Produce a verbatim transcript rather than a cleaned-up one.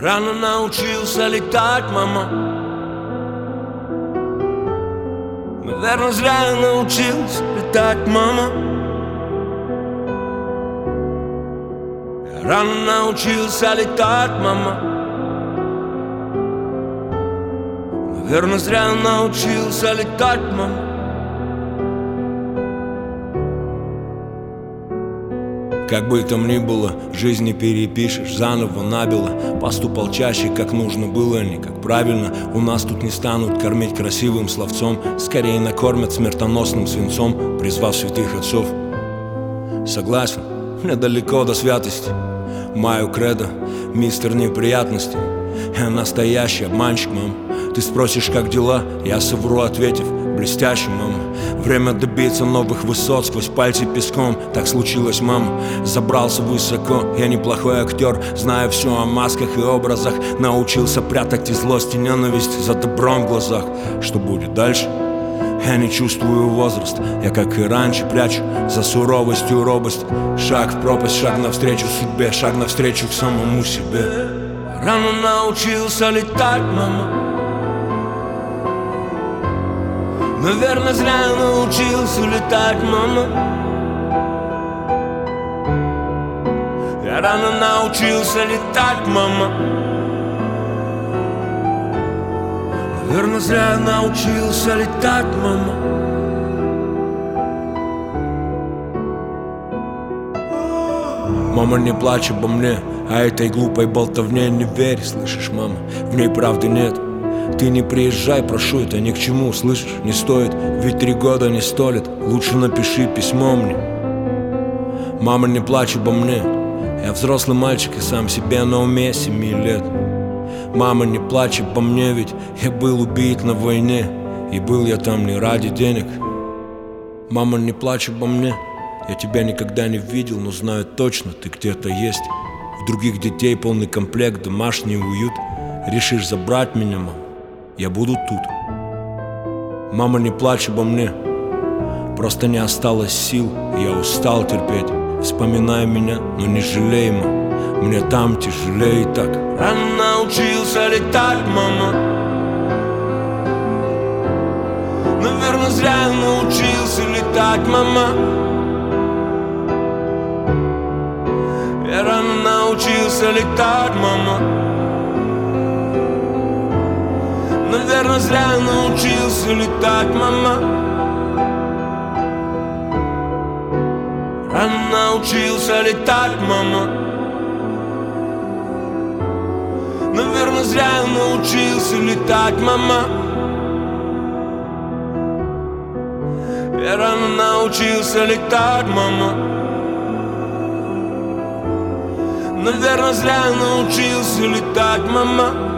Рано научился летать, мама. Наверное, зря я научился летать, мама. Я рано научился летать, мама. Наверное, зря я научился летать, мама. Как бы там ни было, жизнь не перепишешь, заново набело. Поступал чаще, как нужно было, не как правильно. У нас тут не станут кормить красивым словцом, скорее накормят смертоносным свинцом, призвав святых отцов. Согласен, мне далеко до святости. Мою кредо, мистер неприятности. Я настоящий обманщик, мам. Ты спросишь, как дела, я совру, ответив: блестяще, мам. Время добиться новых высот сквозь пальцы песком. Так случилось, мам. Забрался высоко, я неплохой актер. Знаю все о масках и образах. Научился прятать и злость, и ненависть за добром в глазах. Что будет дальше? Я не чувствую возраст. Я, как и раньше, прячу за суровостью робость. Шаг в пропасть, шаг навстречу судьбе, шаг навстречу к самому себе. Рано научился летать, мама. Наверное, зря я научился летать, мама. Я рано научился летать, мама. Наверное, зря я научился летать, мама. Мама, не плачь обо мне, а этой глупой болтовне не верь, слышишь, мама? В ней правды нет. Ты не приезжай, прошу, это ни к чему, слышишь, не стоит. Ведь три года не сто лет, лучше напиши письмо мне. Мама, не плачь обо мне, я взрослый мальчик и сам себе на уме семи лет. Мама, не плачь обо мне, ведь я был убит на войне, и был я там не ради денег. Мама, не плачь обо мне, я тебя никогда не видел, но знаю точно, ты где-то есть. В других детей полный комплект, домашний уют. Решишь забрать меня, мам, я буду тут. Мама, не плачь обо мне, просто не осталось сил, я устал терпеть. Вспоминай меня, но не жалей, мам, мне там тяжелее и так. Рано научился летать, мама. Наверное, зря я научился летать, мама. Я рано научился летать, мама. Наверное, зря я научился летать, мама. Рано научился летать, мама. Наверное, зря я научился летать, мама. Я рано научился летать, мама. Наверное, зря я научился летать, мама.